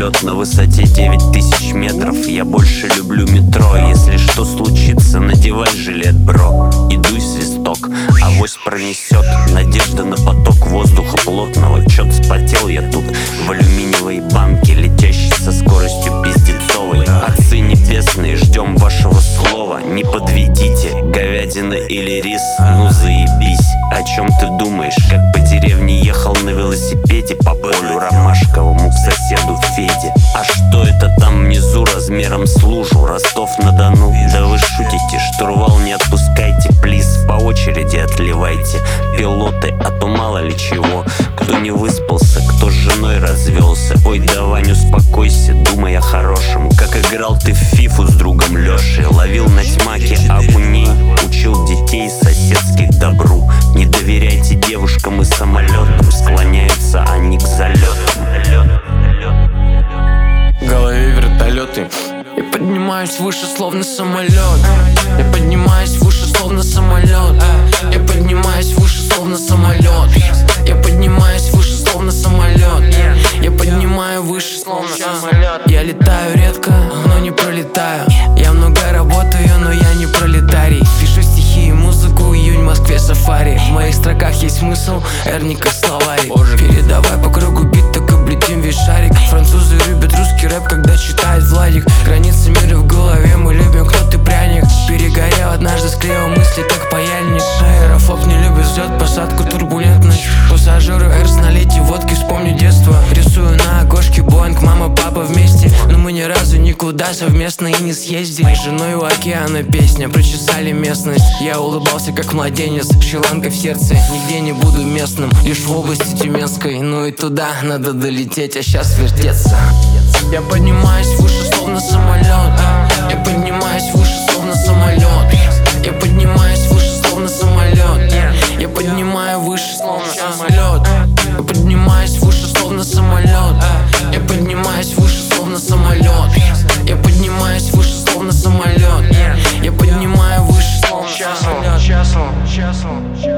самолет на высоте 9000 метров. Я больше люблю метро. Если что случится, надевай жилет, бро. И дуй свисток, авось пронесет. Надежда на поток воздуха плотного. Чё-то спотел я тут в алюминиевой банке, летящей со скоростью пиздецовой. Отцы небесные, ждем вашего слова. Не подведите, говядина или рис, ну заебись. О чем ты думаешь? Как по деревне ехал на велосипеде, по полю ромашковому к соседу Феде. А что это там внизу размером с лужу? Ростов-на-Дону? Да вы шутите, штурвал не отпускайте, плиз. По очереди отливайте, пилоты, а то мало ли чего. Кто не выспался, кто с женой развелся. Ой, да, Вань, успокойся, думай о хорошем. Как играл ты в фифу с другом Лешей, ловил на тьмаке окуней, учил детей соседских добру. Не доверяйте девушкам и самолетам, склоняются они к залету. В голове вертолеты. Я поднимаюсь выше, словно самолет. Я поднимаюсь выше, словно самолет. Я поднимаюсь выше, словно самолет. Я поднимаюсь выше, словно самолет. Я поднимаю выше, словно самолет. Я летаю редко, но не пролетаю. Я много работаю, но я не пролетарий. Пишу стихи и музыку, июнь в Москве сафари. В моих строках есть смысл, эрника словарик. Передавай по кругу бит, так облетим весь шарик. Французы любят русский рэп, когда читает Владик. Границы мира в голове, мы любим, кто ты пряник. Перегорел однажды, склеил мысли, как паяльник. Аэрофоб не любит, ждет посадку турбулентность. Пассажиру Р с налейте водки, вспомню детство. Рисую на окошке Боинг, мама, папа вместе. Но мы ни разу никуда совместно и не съездили. С женой у океана песня, прочесали местность. Я улыбался, как младенец, шри-ланка в сердце. Нигде не буду местным, лишь в области Тюменской. Ну и туда надо долететь, а сейчас вертеться. Я поднимаюсь выше, словно самолет. Я поднимаюсь выше, словно самолет. Я поднимаюсь выше, словно самолет. Я поднимаю выше, словно самолет. Я поднимаюсь выше, словно самолет. Я поднимаюсь выше, словно самолет. Я поднимаюсь выше, словно самолет. Я поднимаю выше, словно самолет.